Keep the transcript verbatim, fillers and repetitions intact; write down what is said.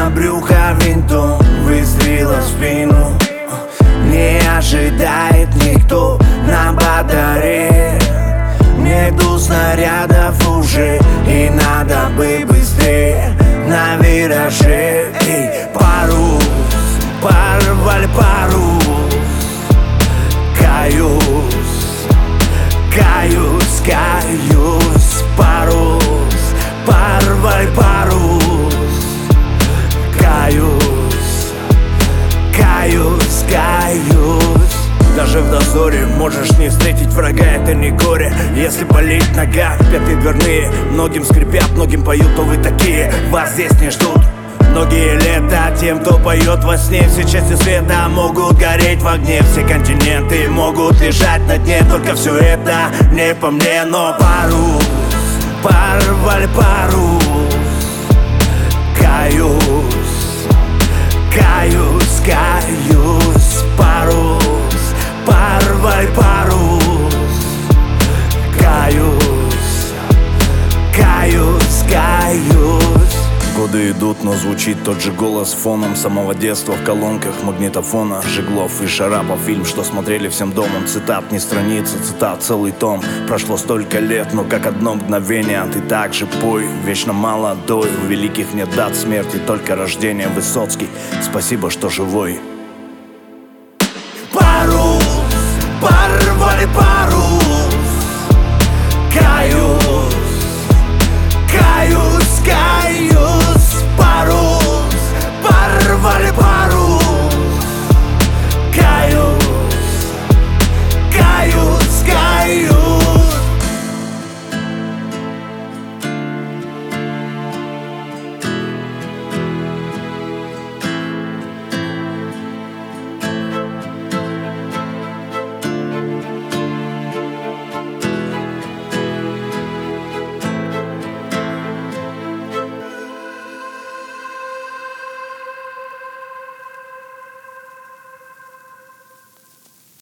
брюхо винтом, выстрела в спину. Не ожидает никто на батарее. Нету снарядов уже, и надо бы быстрее на вираже. Эй, парус, порвали парус. Каюсь, каюсь, каюсь. Парус, порвали парус. Каюсь, каюсь, каюсь. Даже в дозоре можешь не встретить врага, это не горе. Если болит нога, пятые дверные. Многим скрипят, многим поют, то вы такие. Вас здесь не ждут многие лета. Тем, кто поет во сне, все части света могут гореть в огне. Все континенты могут лежать на дне. Только все это не по мне, но парус, порвали парус. Каюсь, каюсь, каюсь. Парус, порвали парус. Каюсь, каюсь, каюсь. Годы идут, но звучит тот же голос фоном самого детства в колонках магнитофона. Жиглов и Шарапов, фильм, что смотрели всем домом. Цитат не страница, цитат целый том. Прошло столько лет, но как одно мгновение. Ты так же пой, вечно молодой. У великих нет дат смерти, только рождение. Высоцкий, спасибо, что живой.